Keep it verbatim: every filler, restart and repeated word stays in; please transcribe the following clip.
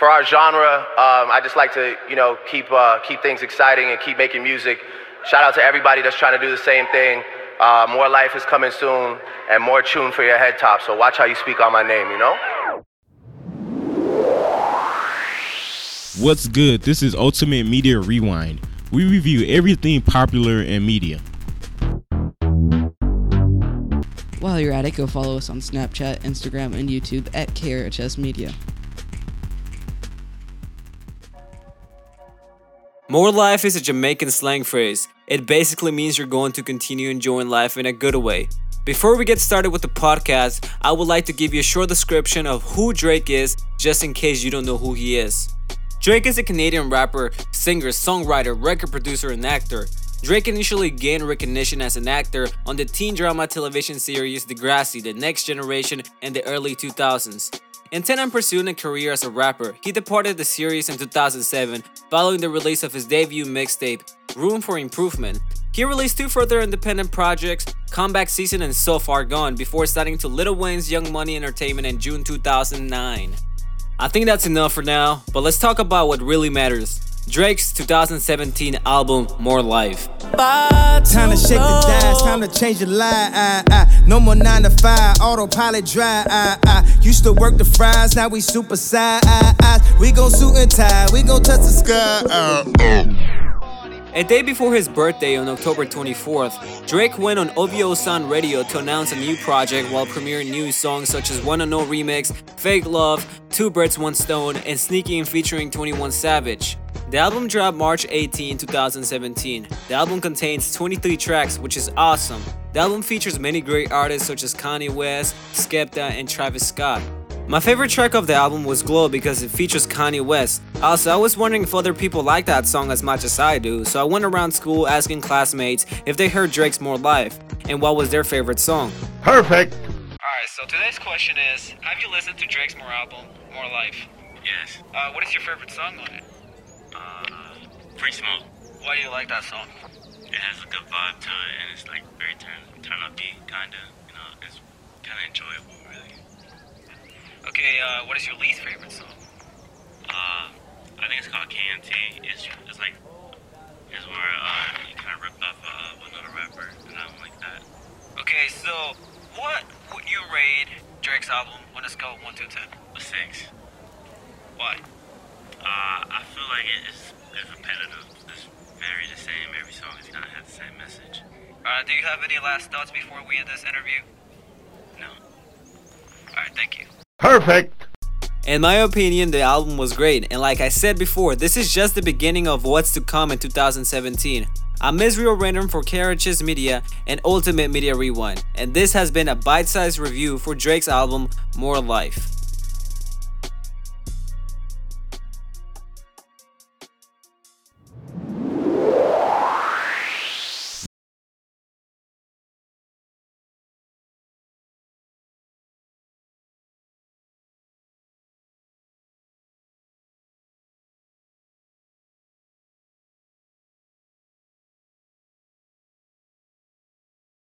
for our genre, um, I just like to, you know, keep uh, keep things exciting and keep making music. Shout out to everybody that's trying to do the same thing. Uh, more life is coming soon, and more tune for your head top. So watch how you speak on my name, you know? What's good? This is Ultimate Media Rewind. We review everything popular in media. While you're at it, go follow us on Snapchat, Instagram, and YouTube at K R H S Media. More life is a Jamaican slang phrase. It basically means you're going to continue enjoying life in a good way. Before we get started with the podcast, I would like to give you a short description of who Drake is, just in case you don't know who he is. Drake is a Canadian rapper, singer, songwriter, record producer, and actor. Drake initially gained recognition as an actor on the teen drama television series Degrassi, The Next Generation in the early two thousands. Intent on pursuing a career as a rapper, he departed the series in two thousand seven following the release of his debut mixtape, Room for Improvement. He released two further independent projects, Comeback Season and So Far Gone, before signing to Lil Wayne's Young Money Entertainment in June two thousand nine. I think that's enough for now, but let's talk about what really matters. Drake's two thousand seventeen album, More Life. Time to shake the dice, time to change your life. Uh, uh. No more nine to five, autopilot drive. Uh, uh. Used to work the fries, now we super side. Uh, uh. We gon' suit and tie, we gon' touch the sky. Uh, uh. A day before his birthday on October twenty-fourth, Drake went on O V O Sound Radio to announce a new project while premiering new songs such as Wanna Know Remix, Fake Love, Two Birds One Stone, and Sneaky and featuring twenty-one Savage. The album dropped March eighteenth, twenty seventeen. The album contains twenty-three tracks, which is awesome. The album features many great artists such as Kanye West, Skepta, and Travis Scott. My favorite track of the album was Glow because it features Kanye West. Also, I was wondering if other people like that song as much as I do, so I went around school asking classmates if they heard Drake's More Life and what was their favorite song. Perfect! Alright, so today's question is, have you listened to Drake's More album, More Life? Yes. Uh, what is your favorite song on it? Uh, Free Smoke. Why do you like that song? It has a good vibe to it, and it's like very turn turn up beat, kinda. You know, it's kind of enjoyable, really. Okay, uh, what is your least favorite song? Uh, I think it's called K N T. It's it's like it's where uh you kind of ripped off uh, another rapper, and I don't like that. Okay, so what would you rate Drake's album on a scale of one to ten? A six. Why? Uh, I feel like it is it's repetitive. It's very the same. Every song is gonna have the same message. Uh, do you have any last thoughts before we end this interview? No. Alright, thank you. Perfect! In my opinion, the album was great, and like I said before, this is just the beginning of what's to come in two thousand seventeen. I'm Israel Random for K R H S Media and Ultimate Media Rewind, and this has been a bite-sized review for Drake's album, More Life.